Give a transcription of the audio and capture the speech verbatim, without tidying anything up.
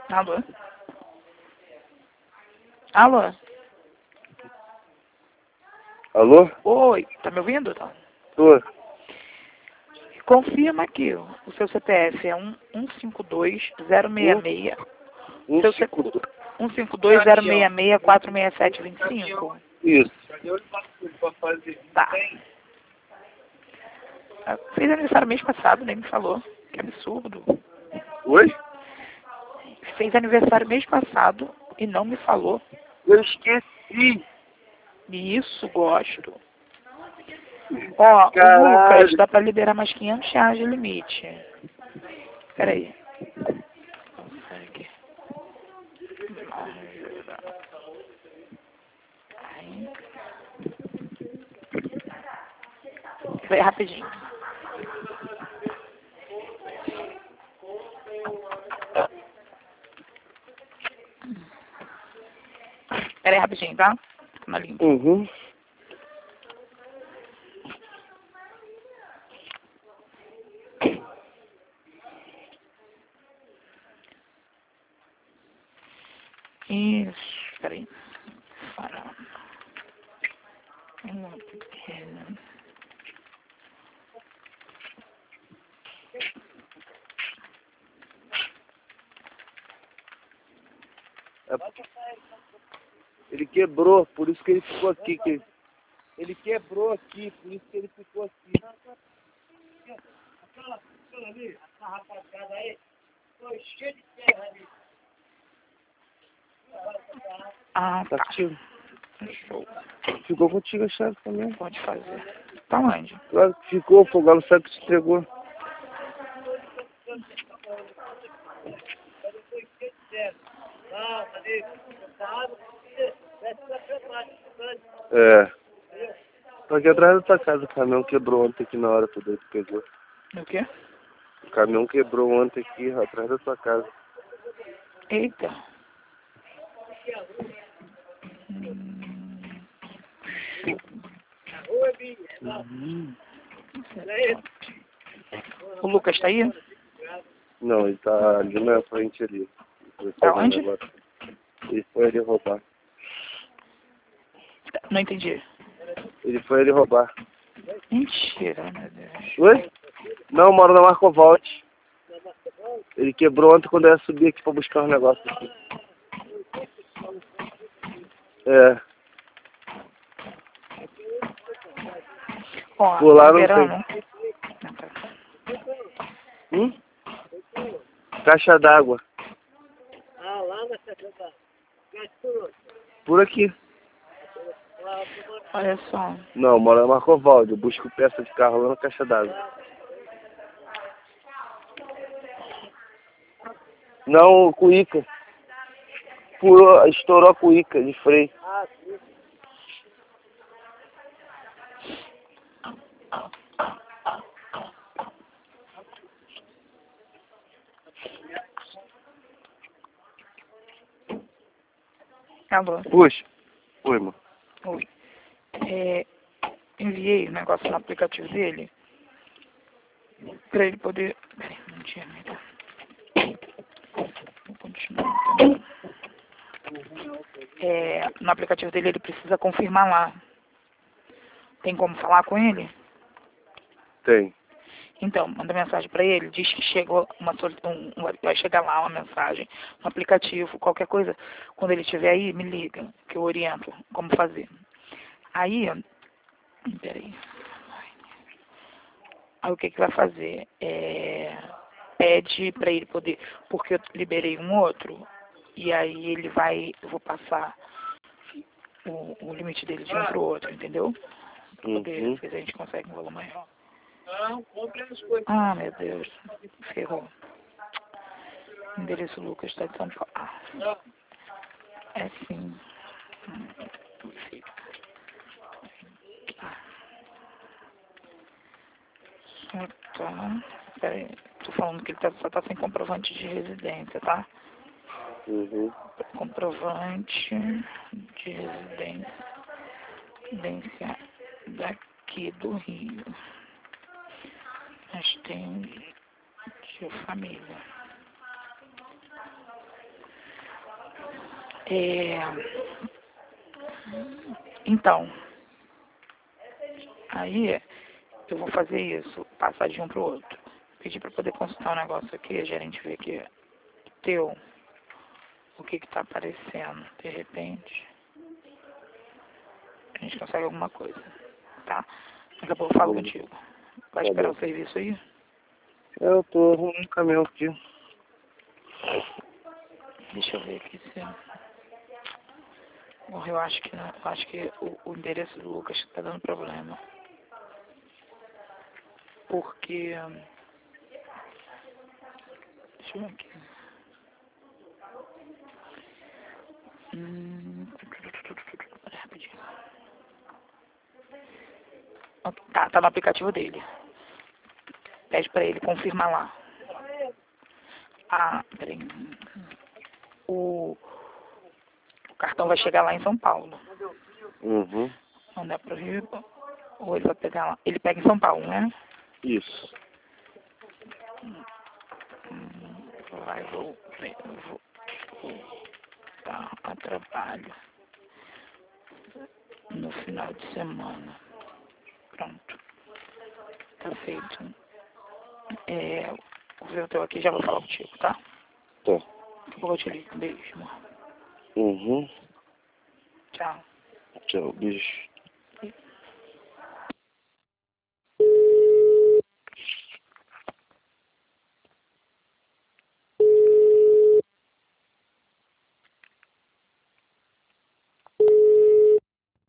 Alô? Alô? Alô? Oi, tá me ouvindo? Tô. Confirma aqui, ó. O seu C P F é um cinco dois zero seis seis. Um Seu cinco C... dois. um cinco dois zero seis seis quatro seis sete dois cinco. Isso. Tá. Fez aniversário mês passado, nem me falou. Que absurdo. Oi? Fez aniversário mês passado e não me falou. Eu esqueci. Isso, gosto. Ó, o Caralho. Lucas, dá pra liberar mais quinhentos reais de limite. Peraí. Consegue. Aí. Peraí, rapidinho. Peraí, rapidinho, tá? Na limpa. Uhum. Isso, peraí. Farol. Uma pequena. Ele quebrou, por isso que ele ficou aqui. Que... Ele quebrou aqui, por isso que ele ficou aqui. Aquela, aquela ali, essa rapaziada aí, foi cheia de terra ali. Ah, Tá tá. contigo. Show. Ficou contigo a chave também. Pode fazer. Tá onde? Claro que ficou, o Fogalo sabe que te entregou. É. Aqui atrás da tua casa, o caminhão quebrou ontem aqui na hora toda que pegou. O quê? O caminhão quebrou ontem aqui atrás da tua casa. Eita. Hum. Uhum. O Lucas tá aí? Não, ele tá ali na frente ali. Ele Tá fazendo onde? negócio. Ele foi ali roubar. Não entendi. Ele foi ali roubar. Mentira, meu Deus. Oi? Não, moro na Marcovalt. Ele quebrou ontem quando eu ia subir aqui pra buscar uns negócios aqui. É. Ó, Por lá não liberando. tem. Não, tá. Hum? Caixa d'água. Ah, lá na caixa d'água. Por aqui. Olha só. Não, moro na Marcovalde. Eu busco peça de carro lá na caixa d'água. Não, cuíca. Furou, estourou a cuíca de freio. Ah, sim. Alô? Puxa. Oi, mano. Oi. É, enviei o negócio no aplicativo dele pra ele poder... Peraí, não tinha medo. Vou continuar então. É, no aplicativo dele ele precisa confirmar lá. Tem como falar com ele? Tem. Então, manda mensagem para ele, diz que chegou uma soli- um, um- vai chegar lá uma mensagem no aplicativo, qualquer coisa, quando ele estiver aí, me liga, que eu oriento como fazer. Aí, peraí. Aí o que que vai fazer? É, pede para ele poder, porque eu liberei um outro, e aí ele vai, eu vou passar o, o limite dele de um pro outro, entendeu? Pra poder Uhum. ver se a gente consegue um valor maior. Não, compre as coisas. Ah, meu Deus, ferrou. Endereço Lucas, está de São Paulo. Ah, é sim. Hum, fica. Só tá. Peraí, tô falando que ele tá, só tá sem comprovante de residência, tá? Uhum. Comprovante de residência. Residência daqui do Rio. Mas tem de família. É... Então, aí eu vou fazer isso, passar de um pro outro. Pedir para poder consultar um negócio aqui, a gerente ver que teu, o que que tá aparecendo. De repente, a gente consegue alguma coisa, tá? Daqui a pouco eu falo contigo. Vai Tá esperar bom. o serviço aí? Eu tô arrumando um caminhão aqui. Deixa eu ver aqui se... Bom, eu acho que não. Eu acho que o, o endereço do Lucas tá dando problema. Porque... Deixa eu ver aqui. Hum... Pera rapidinho. Tá, tá no aplicativo dele. Pede pra ele confirmar lá. Ah, peraí. O, o cartão vai chegar lá em São Paulo. Uhum. Mandar pro Rio. Ou ele vai pegar lá. Ele pega em São Paulo, né? Isso. Hum, vai, vou, vou, tá, a trabalho. No final de semana. Pronto. Tá feito. É, vou ver o teu aqui e já vou falar contigo, tá? Tá. Daqui a pouco eu te ligo. Beijo, amor. Uhum. Tchau. Tchau, beijo.